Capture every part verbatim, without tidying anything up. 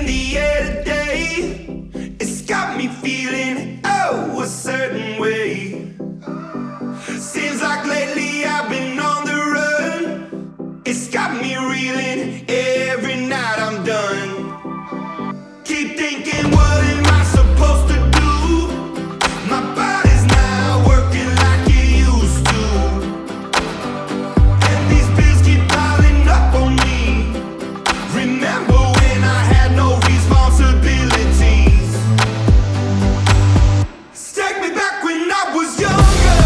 the air today. It's got me feeling, oh, a certain way. Seems like lately I've been on the run. It's got me reeling, every night I'm done. Keep thinking, what am I supposed to do? My body's not working like it used to. And these bills keep piling up on me. Remember when I had no responsibilities? Take me back when I was younger.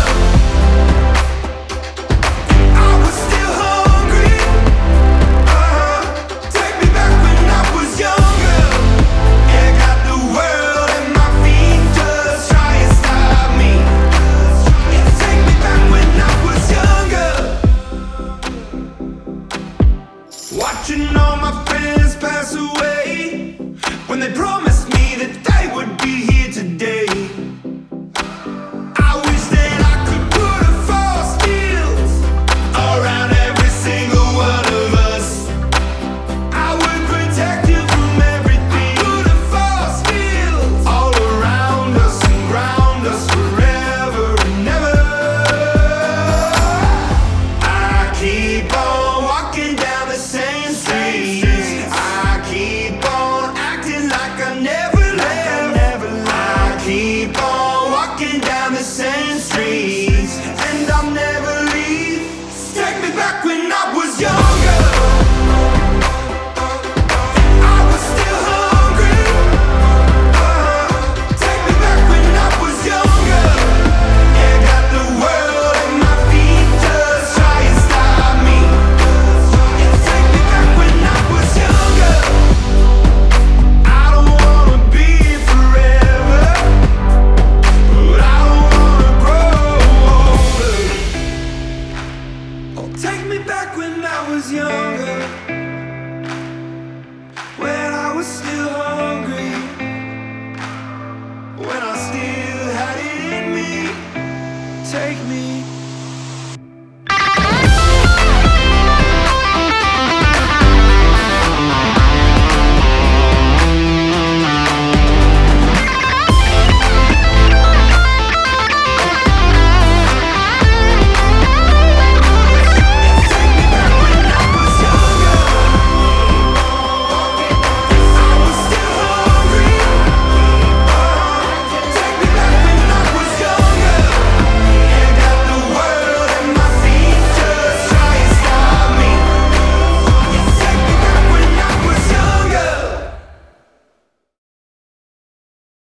I was still hungry. Uh-huh. Take me back when I was younger. Yeah, got the world at my feet, just try and stop me. Yeah, take me back when I was younger. Watching all my friends pass away when they promised me that they would be here today. I wish that I could put a force field around every single one of us. I would protect you from everything. Put a force field all around us and ground us forever and ever. I keep on walking down the same streets. I keep on acting like I never left. I keep on walking down the same street.